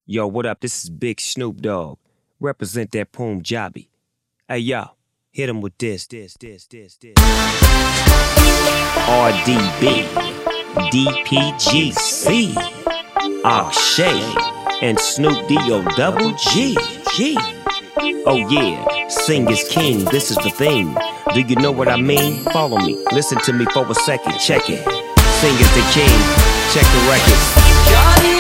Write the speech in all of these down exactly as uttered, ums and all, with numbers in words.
Yo, what up? This is Big Snoop Dogg. Represent that Punjabi. Hey, yo, hit him with this, this, this, this, this. R D B, D P G C, Akshay, and Snoop D O double G. G. Oh yeah, sing is king, this is the theme. Do you know what I mean? Follow me, listen to me for a second, check it. Sing is the king, check the records.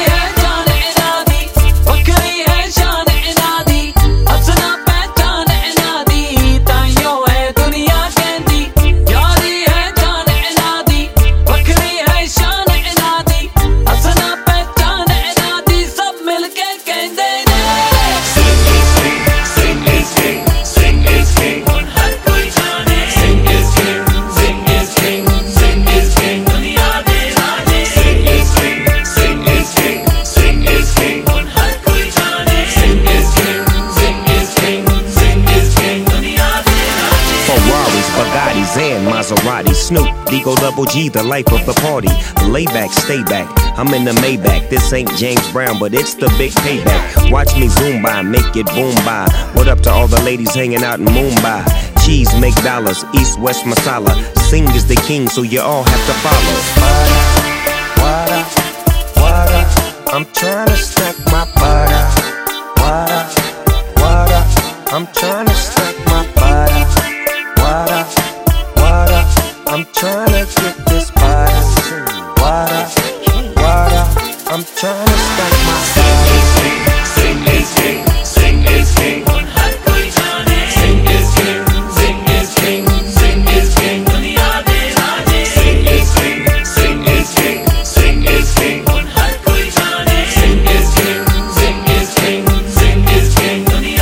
And Maserati, Snoop, D-O double G, the life of the party. Lay back, stay back, I'm in the Maybach. This ain't James Brown, but it's the big payback. Watch me zoom by, make it boom by. What up to all the ladies hanging out in Mumbai? Cheese make dollars, East West Masala. Sing is the king, so you all have to follow. What up, what up, I'm trying to stack my butter. What up, what up, I'm trying to stack my butter. What up, I'm tryna get this body. Water, water, I'm tryna stack my body. Sing is king, sing is king, sing is king. Sing is king, sing is king, sing is king. Sing is king, sing is king, sing is king. Sing is king, sing is king, sing is king.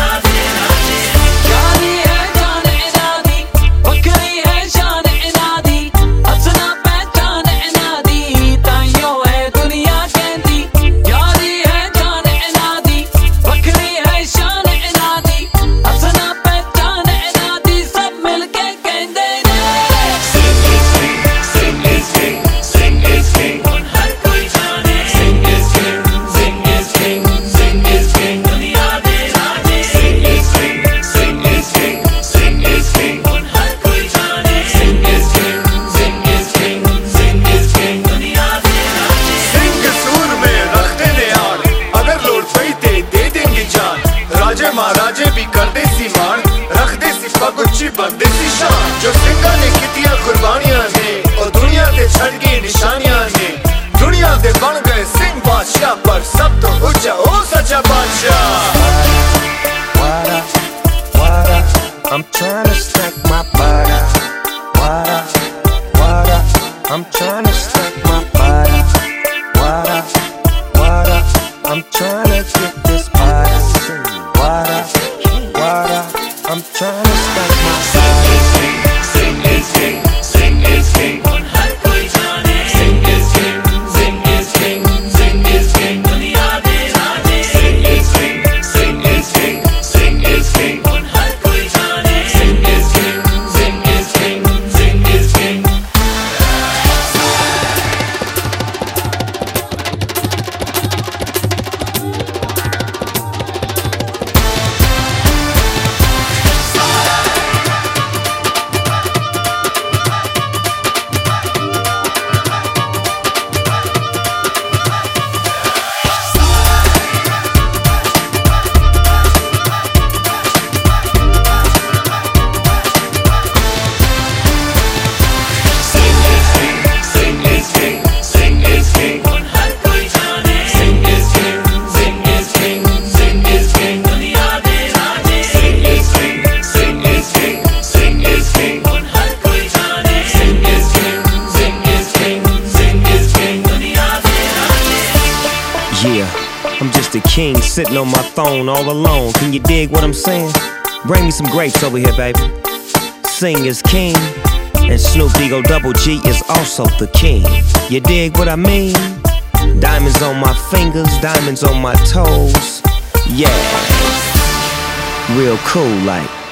महाराजे भी करते सी मान रखते सी पगुच्ची बनते सी शान जो सिंगा ने कितिया कुर्बानियां ने और दुनिया ते छड़ गई निशानियां ने दुनिया दे बन गए सिंह बादशाह पर सब तो ऊंचा ओ सच्चा बादशाह I'm trying to stack my butter. Water, water, I'm trying to stack my butter. Water, water, I'm trying to get this butter. Water, water, I'm trying to stack my body. Sing is king, sing is king, sing is king, sing is king, sing is king. Sing is king, sing is king, sing is king. Sing is king, sing is king, sing is king. Yeah, I'm just a king sitting on my throne all alone. Can you dig what I'm saying? Bring me some grapes over here, baby. Sing is king, and Snoop D O double G is also the king. You dig what I mean? Diamonds on my fingers, diamonds on my toes. Yeah, real cool like.